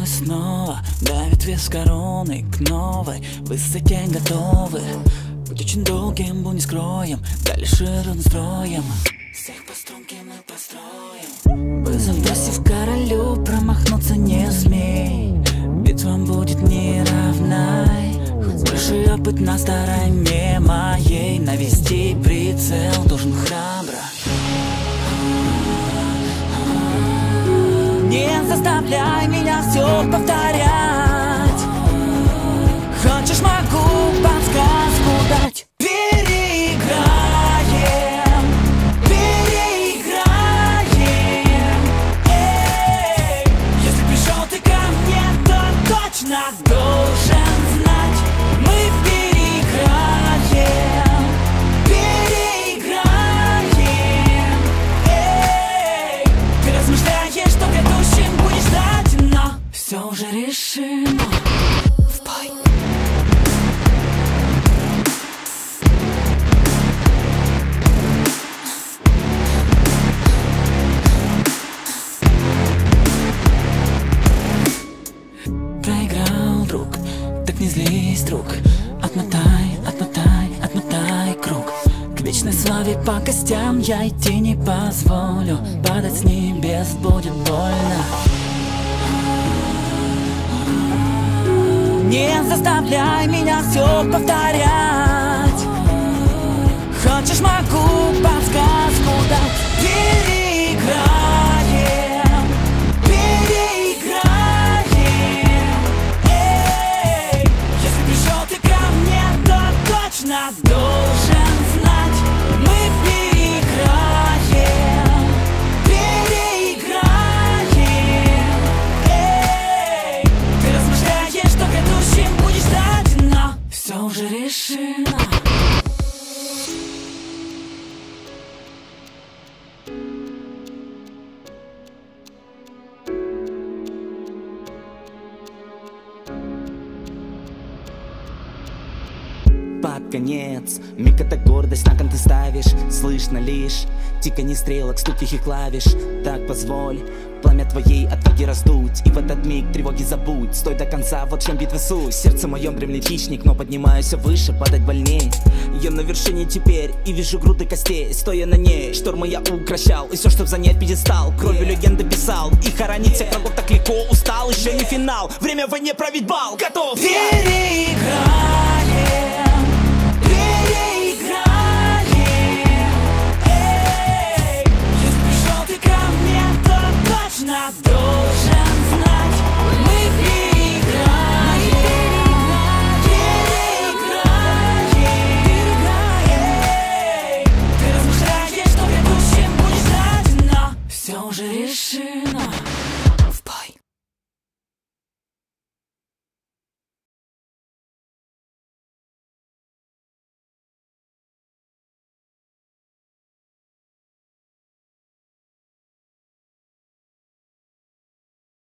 мы снова давит вес короны к новой высоте готовы. Путь очень долгим, был не скроем, дальше настроем. Всех по струнке мы построим. Вызов бросив королю, промахнуться не смей. Битва будет неравной. Хоть большой опыт на стороне моей, навести прицел должен храбро. Не заставляй меня все повторять. Хочешь, могу подсказку дать. Переиграем, переиграем. Эй, если пришел ты ко мне, то точно должен знать. Мы переиграем, переиграем. Эй, ты размышляешь, что грядущим будешь ждать, но все уже решено. В бой. Проиграл, друг, так не злись, друг. Отмотай, отмотай, отмотай круг. К вечной славе по костям я идти не позволю. Падать с небес будет больно. Не заставляй меня все повторять. Хочешь, могу подсказку дать. Переиграем, переиграем. Эй, если пришел ты ко мне, то точно должен знать. Мы переиграем, переиграем. Эй, ты размышляешь, что грядущим будешь ждать, но все уже решено. Под конец, миг это гордость, на кон ты ставишь. Слышно лишь тиканье стрелок, стук тихих клавиш. Так позволь пламя твоей отваги раздуть, и в этот миг тревоги забудь. Стой до конца, вот чем битвы суть. Сердце моем дремлет хищник, но поднимаюсь выше, падать больней. Я на вершине теперь, и вижу груды костей. Стоя на ней, штормы я укращал, и все, чтоб занять пьедестал, кровью легенды писал. И хоронить всех врагов так легко, устал, еще не финал. Время в войне править бал, готов. Переиграй.